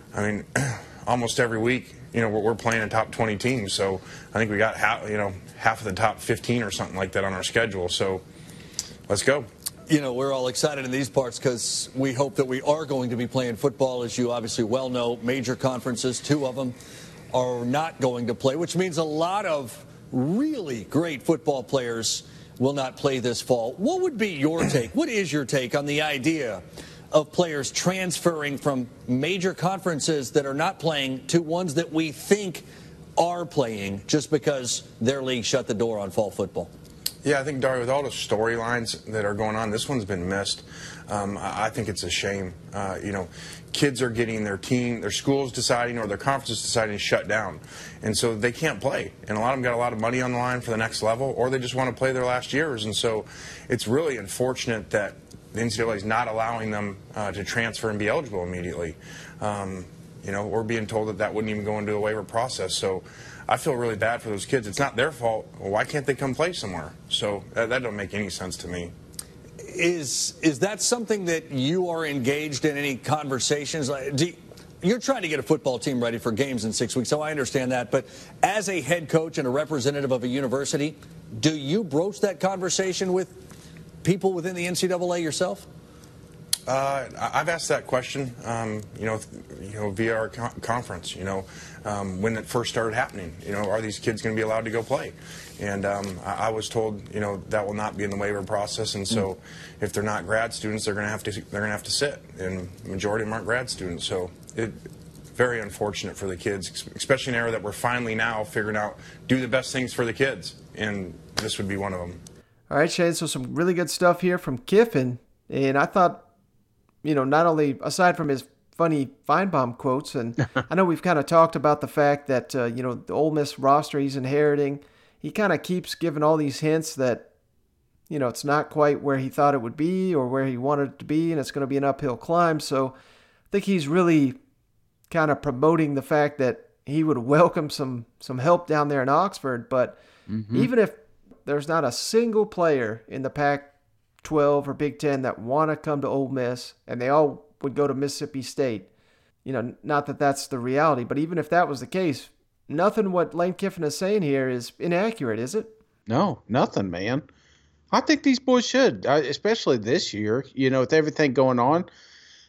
almost every week, we're playing in top 20 teams. So I think we got half of the top 15 or something like that on our schedule. So let's go. We're all excited in these parts because we hope that we are going to be playing football. As you obviously well know, major conferences, 2 of them are not going to play, which means a lot of really great football players will not play this fall. What would be your take? What is your take on the idea of players transferring from major conferences that are not playing to ones that we think are playing just because their league shut the door on fall football? Yeah, I think, Dari, with all the storylines that are going on, this one's been missed. I think it's a shame. Kids are getting their schools deciding or their conferences deciding to shut down. And so they can't play. And a lot of them got a lot of money on the line for the next level, or they just want to play their last years. And so it's really unfortunate that the NCAA is not allowing them to transfer and be eligible immediately. We're being told that wouldn't even go into the waiver process. So I feel really bad for those kids. It's not their fault. Well, why can't they come play somewhere? So that don't make any sense to me. Is that something that you are engaged in any conversations? You're trying to get a football team ready for games in 6 weeks, so I understand that. But as a head coach and a representative of a university, do you broach that conversation with people within the NCAA yourself? I've asked that question, via our conference, when it first started happening. Are these kids going to be allowed to go play? And I was told, that will not be in the waiver process. And so, if they're not grad students, they're going to have to sit. And the majority of them aren't grad students. So, very unfortunate for the kids, especially in an era that we're finally now figuring out do the best things for the kids, and this would be one of them. All right, Shane. So some really good stuff here from Kiffin, and I thought, not only aside from his funny Feinbaum quotes, and I know we've kind of talked about the fact that the Ole Miss roster he's inheriting, he kind of keeps giving all these hints that it's not quite where he thought it would be or where he wanted it to be, and it's going to be an uphill climb. So I think he's really kind of promoting the fact that he would welcome some help down there in Oxford. But even if there's not a single player in the Pac-12 or Big Ten that want to come to Ole Miss, and they all would go to Mississippi State, not that that's the reality, but even if that was the case, nothing what Lane Kiffin is saying here is inaccurate, is it? No, nothing, man. I think these boys should, especially this year, with everything going on.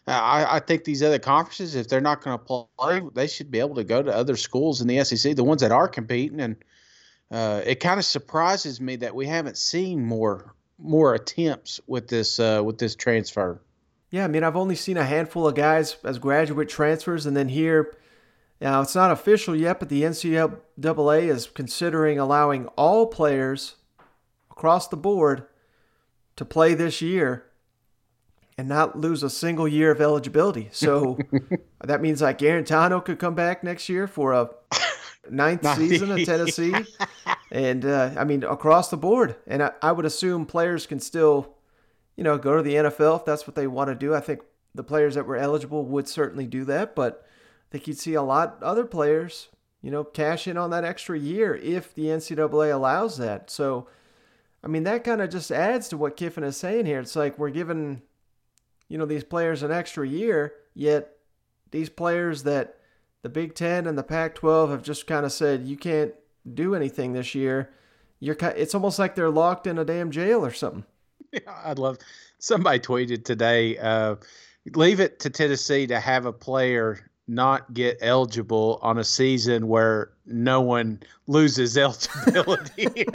I think these other conferences, if they're not going to play, they should be able to go to other schools in the SEC, the ones that are competing. And it kind of surprises me that we haven't seen more attempts with this transfer. Yeah, I mean, I've only seen a handful of guys as graduate transfers, and then here, now it's not official yet, but the NCAA is considering allowing all players across the board to play this year and not lose a single year of eligibility. So that means like Garantano could come back next year for a ninth season at Tennessee. And, I mean, across the board. And I would assume players can still, go to the NFL if that's what they want to do. I think the players that were eligible would certainly do that. But I think you'd see a lot of other players, cash in on that extra year if the NCAA allows that. So, I mean, that kind of just adds to what Kiffin is saying here. It's like we're giving, these players an extra year, yet these players that the Big Ten and the Pac-12 have just kind of said, you can't do anything this year. It's almost like they're locked in a damn jail or something. Yeah, I'd love. Somebody tweeted today, leave it to Tennessee to have a player not get eligible on a season where no one loses eligibility.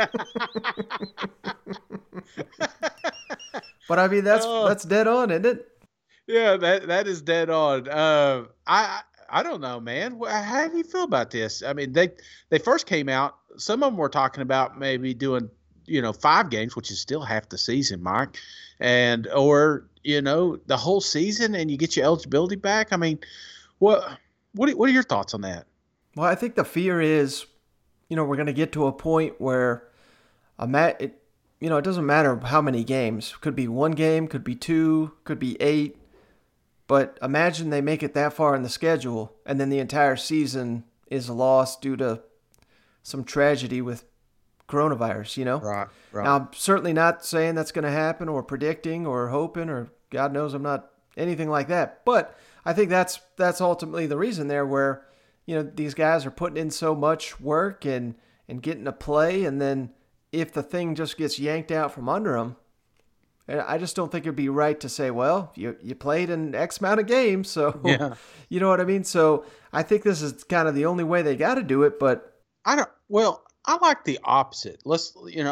But I mean, that's dead on, isn't it? Yeah, that is dead on. I don't know, man. How do you feel about this? I mean, they first came out. Some of them were talking about maybe doing 5 games, which is still half the season, Mike, or the whole season, and you get your eligibility back. I mean, what are your thoughts on that? Well, I think the fear is, we're going to get to a point where it doesn't matter how many games. Could be 1 game, could be 2, could be 8. But imagine they make it that far in the schedule, and then the entire season is lost due to some tragedy with coronavirus, Right. Now, I'm certainly not saying that's going to happen or predicting or hoping or God knows I'm not anything like that. But I think that's ultimately the reason there where, these guys are putting in so much work and getting to play, and then if the thing just gets yanked out from under them, I just don't think it'd be right to say, well, you played in X amount of games, so yeah. You know what I mean? So I think this is kind of the only way they got to do it, but I like the opposite. Let's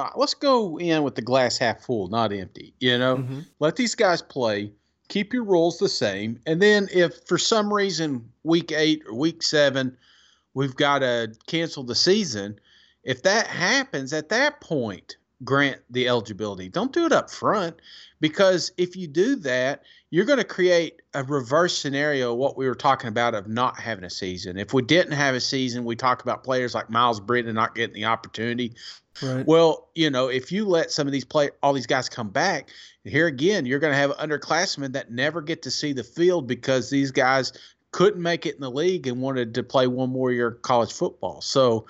go in with the glass half full, not empty, Mm-hmm. Let these guys play, keep your rules the same. And then if for some reason week 8 or week 7, we've got to cancel the season, if that happens at that point, grant the eligibility. Don't do it up front, because if you do that, you're going to create a reverse scenario of what we were talking about of not having a season. If we didn't have a season, we talk about players like Miles Britton not getting the opportunity. Right. Well, if you let some of all these guys come back, here again, you're going to have underclassmen that never get to see the field because these guys couldn't make it in the league and wanted to play one more year of college football. So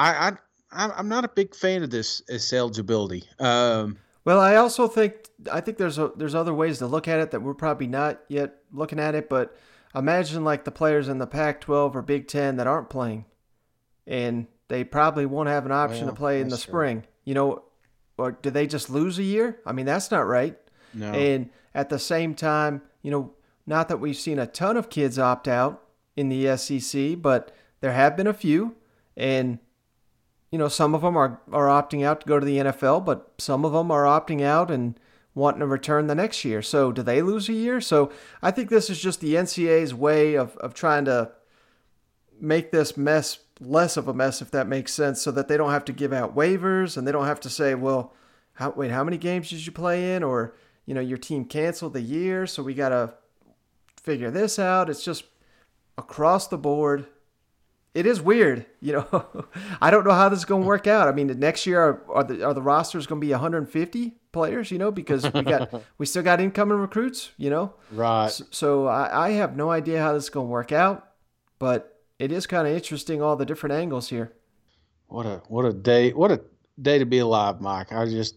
I'm not a big fan of this eligibility. Well, I think there's other ways to look at it that we're probably not yet looking at it, but imagine like the players in the Pac-12 or Big Ten that aren't playing, and they probably won't have an option to play in the spring. Or do they just lose a year? I mean, that's not right. No. And at the same time, not that we've seen a ton of kids opt out in the SEC, but there have been a few, and some of them are opting out to go to the NFL, but some of them are opting out and wanting to return the next year. So do they lose a year? So I think this is just the NCAA's way of trying to make this mess less of a mess, if that makes sense, so that they don't have to give out waivers and they don't have to say, well, how many games did you play in? Or, your team canceled the year, so we got to figure this out. It's just across the board. It is weird, I don't know how this is going to work out. I mean, next year are the rosters going to be 150 players? Because we still got incoming recruits. Right. So I have no idea how this is going to work out, but it is kind of interesting, all the different angles here. What a day to be alive, Mike. I just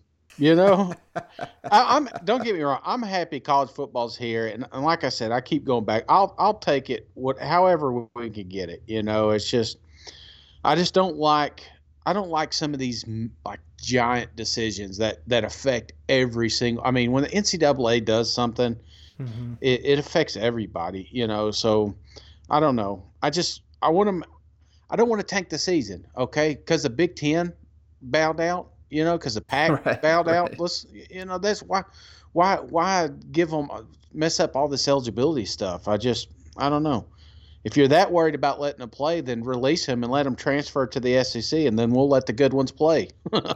I'm don't get me wrong. I'm happy college football's here, and like I said, I keep going back. I'll take it however we can get it. It's just I don't like some of these like giant decisions that affect every single. I mean, when the NCAA does something, it affects everybody, so I don't know. I don't want to tank the season, okay? Because the Big Ten bowed out, because the Pac bowed out. Let's, that's why give them, mess up all this eligibility stuff. I don't know. If you're that worried about letting them play, then release him and let them transfer to the SEC, and then we'll let the good ones play.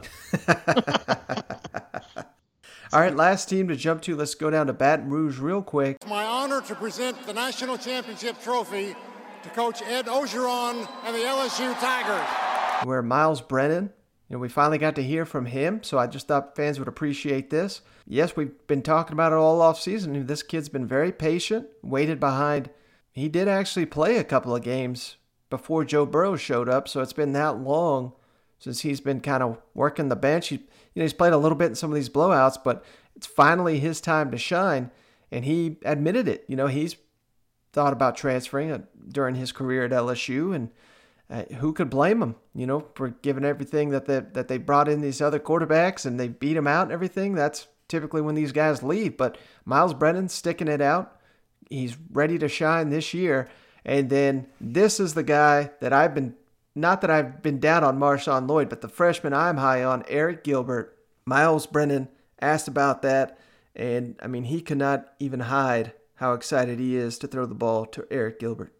All right, last team to jump to. Let's go down to Baton Rouge real quick. It's my honor to present the national championship trophy to Coach Ed Ogeron and the LSU Tigers. Where Miles Brennan, we finally got to hear from him, so I just thought fans would appreciate this. Yes, we've been talking about it all off season. This kid's been very patient, waited behind. He did actually play a couple of games before Joe Burrow showed up, so it's been that long since he's been kind of working the bench. He's played a little bit in some of these blowouts, but it's finally his time to shine, and he admitted it. He's thought about transferring during his career at LSU, and who could blame him, for giving everything that they brought in these other quarterbacks and they beat him out and everything. That's typically when these guys leave, but Miles Brennan's sticking it out. He's ready to shine this year. And then this is the guy that not that I've been down on Marshawn Lloyd, but the freshman I'm high on, Eric Gilbert. Miles Brennan asked about that, and he could not even hide how excited he is to throw the ball to Eric Gilbert.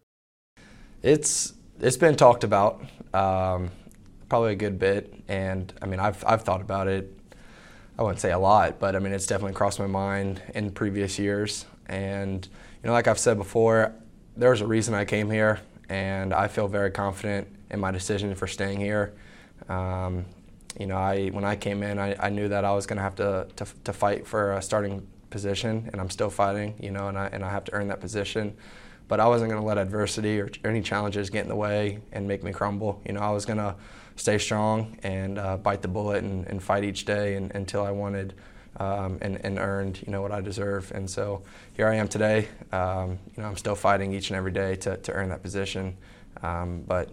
It's been talked about probably a good bit, and I've thought about it. I wouldn't say a lot, but it's definitely crossed my mind in previous years. And like I've said before, there's a reason I came here, and I feel very confident in my decision for staying here. When I came in, I knew that I was going to have to fight for a starting position, and I'm still fighting, and I have to earn that position. But I wasn't going to let adversity or any challenges get in the way and make me crumble. I was going to stay strong and bite the bullet and fight each day until I wanted and earned, what I deserve. And so here I am today. I'm still fighting each and every day to earn that position. But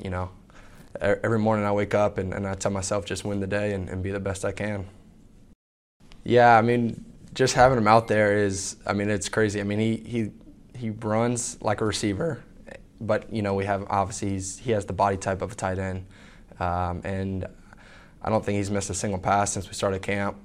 every morning I wake up and I tell myself just win the day and be the best I can. Yeah, just having him out there is, it's crazy. He runs like a receiver, but we have obviously he has the body type of a tight end, and I don't think he's missed a single pass since we started camp.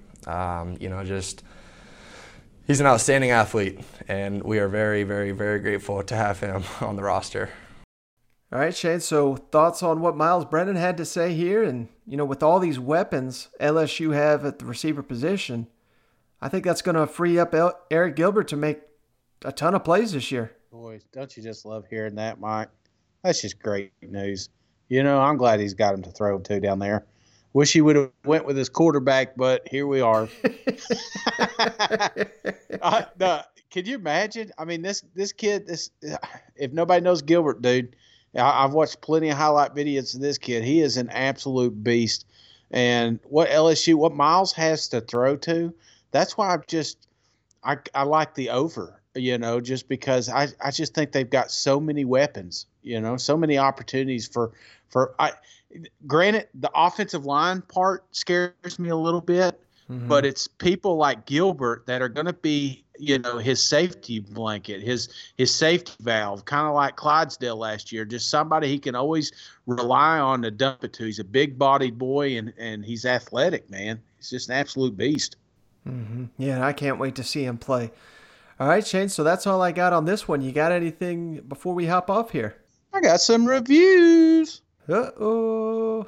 He's an outstanding athlete, and we are very, very, very grateful to have him on the roster. All right, Shane, so thoughts on what Miles Brennan had to say here? And, with all these weapons LSU have at the receiver position, I think that's going to free up Eric Gilbert to make a ton of plays this year. Boy, don't you just love hearing that, Mike? That's just great news. I'm glad he's got him to throw to down there. Wish he would have went with his quarterback, but here we are. Could you imagine? This kid, if nobody knows Gilbert, dude, I've watched plenty of highlight videos of this kid. He is an absolute beast. And what Miles has to throw to, that's why I like the over, just because I just think they've got so many weapons, so many opportunities granted, the offensive line part scares me a little bit, but it's people like Gilbert that are going to be, his safety blanket, his safety valve, kind of like Clydesdale last year, just somebody he can always rely on to dump it to. He's a big-bodied boy, and he's athletic, man. He's just an absolute beast. Mm-hmm. Yeah, and I can't wait to see him play. All right, Shane, so that's all I got on this one. You got anything before we hop off here? I got some reviews. Uh-oh.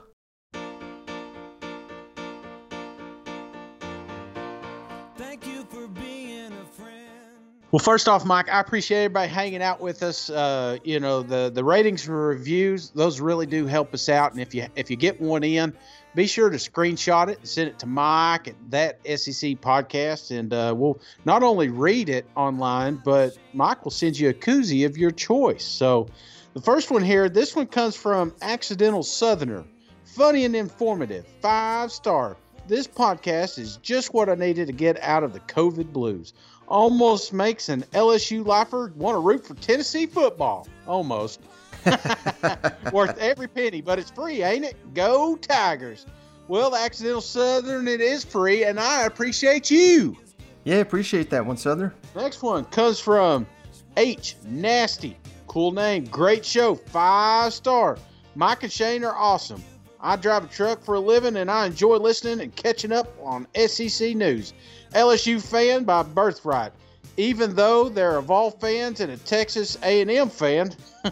Well, first off, Mike, I appreciate everybody hanging out with us. The ratings for reviews, those really do help us out. And if you get one in, be sure to screenshot it and send it to Mike at that SEC podcast. And we'll not only read it online, but Mike will send you a koozie of your choice. So the first one here, this one comes from Accidental Southerner. Funny and informative, 5-star. This podcast is just what I needed to get out of the COVID blues. Almost makes an LSU lifer want to root for Tennessee football. Almost. Worth every penny, but it's free, ain't it? Go Tigers. Well, the Accidental Southern, it is free, and I appreciate you. Yeah, appreciate that one, Southerner. Next one comes from H. Nasty. Cool name. Great show. 5-star. Mike and Shane are awesome. I drive a truck for a living, and I enjoy listening and catching up on SEC news. LSU fan by birthright. Even though they're a Vol fans and a Texas A&M fan,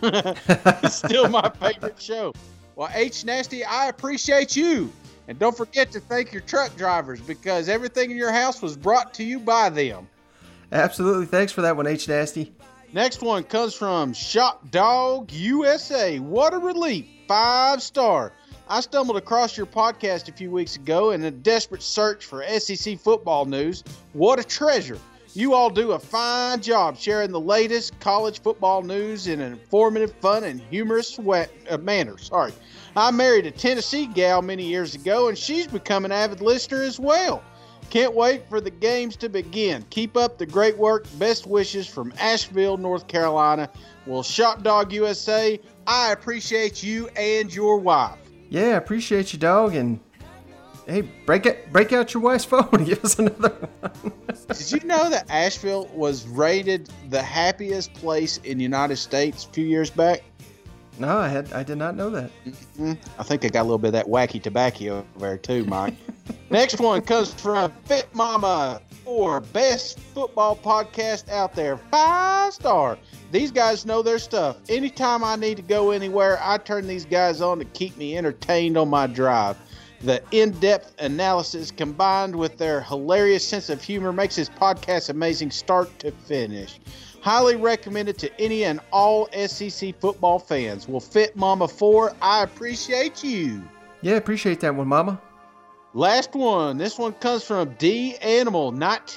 it's still my favorite show. Well, H. Nasty, I appreciate you. And don't forget to thank your truck drivers because everything in your house was brought to you by them. Absolutely. Thanks for that one, H. Nasty. Next one comes from Shop Dog USA. What a relief. 5-star. I stumbled across your podcast a few weeks ago in a desperate search for SEC football news. What a treasure. You all do a fine job sharing the latest college football news in an informative, fun, and humorous manner. I married a Tennessee gal many years ago, and she's become an avid listener as well. Can't wait for the games to begin. Keep up the great work. Best wishes from Asheville, North Carolina. Well, Shot Dog USA, I appreciate you and your wife. Yeah, I appreciate you, dog. And hey, break out your wife's phone and give us another one. Did you know that Asheville was rated the happiest place in the United States a few years back? No, I did not know that. Mm-hmm. I think I got a little bit of that wacky tobacco over there too, Mike. Next one comes from Fit Mama, for best football podcast out there. 5-star. These guys know their stuff. Anytime I need to go anywhere, I turn these guys on to keep me entertained on my drive. The in-depth analysis combined with their hilarious sense of humor makes this podcast amazing start to finish. Highly recommended to any and all SEC football fans. Well, Fit Mama 4, I appreciate you. Yeah, appreciate that one, Mama. Last one. This one comes from D Animal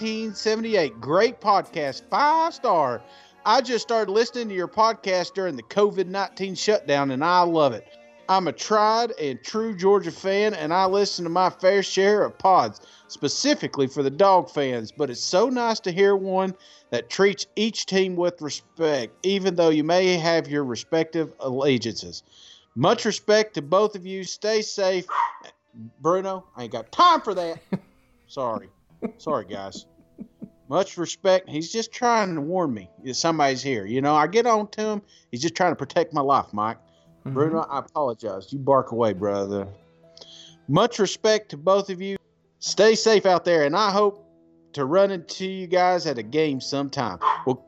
1978. Great podcast. 5-star. I just started listening to your podcast during the COVID-19 shutdown, and I love it. I'm a tried and true Georgia fan, and I listen to my fair share of pods, specifically for the Dog fans, but it's so nice to hear one that treats each team with respect, even though you may have your respective allegiances. Much respect to both of you. Stay safe. Bruno, I ain't got time for that. Sorry, guys. Much respect. He's just trying to warn me that somebody's here. You know, I get on to him. He's just trying to protect my life, Mike. Mm-hmm. Bruno, I apologize. You bark away, brother. Much respect to both of you. Stay safe out there, and I hope to run into you guys at a game sometime. Well,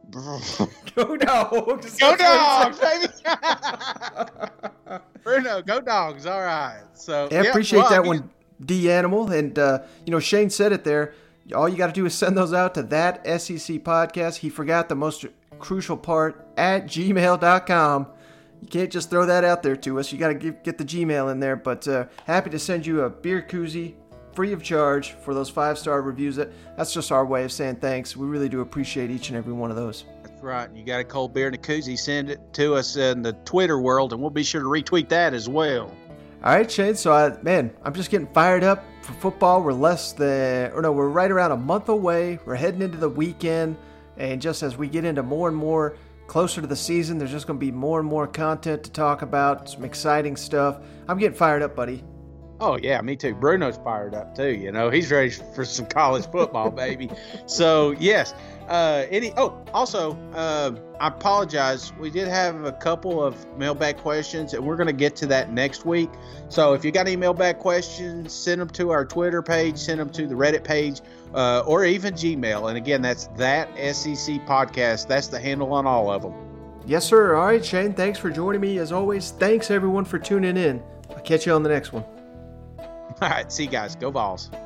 go Dogs! Go Dogs, baby! Bruno, go Dogs! All right. So I appreciate that one, D Animal, and Shane said it there. All you got to do is send those out to that SEC podcast. He forgot the most crucial part at gmail.com. You can't just throw that out there to us. You got to get the Gmail in there. But happy to send you a beer koozie free of charge for those 5-star reviews. That's just our way of saying thanks. We really do appreciate each and every one of those. That's right. You got a cold beer and a koozie, send it to us in the Twitter world, and we'll be sure to retweet that as well. All right, Shane. So, I'm just getting fired up for football. We're we're right around a month away. We're heading into the weekend, and just as we get into more and more closer to the season, there's just going to be more and more content to talk about, some exciting stuff. I'm getting fired up, buddy. Oh, yeah, me too. Bruno's fired up, too. You know, he's ready for some college football, baby. So, yes. Also, I apologize. We did have a couple of mailbag questions, and we're going to get to that next week. So, if you got any mailbag questions, send them to our Twitter page, send them to the Reddit page, or even Gmail. And again, that's that SEC podcast. That's the handle on all of them. Yes, sir. All right, Shane. Thanks for joining me as always. Thanks, everyone, for tuning in. I'll catch you on the next one. All right. See you guys. Go Vols.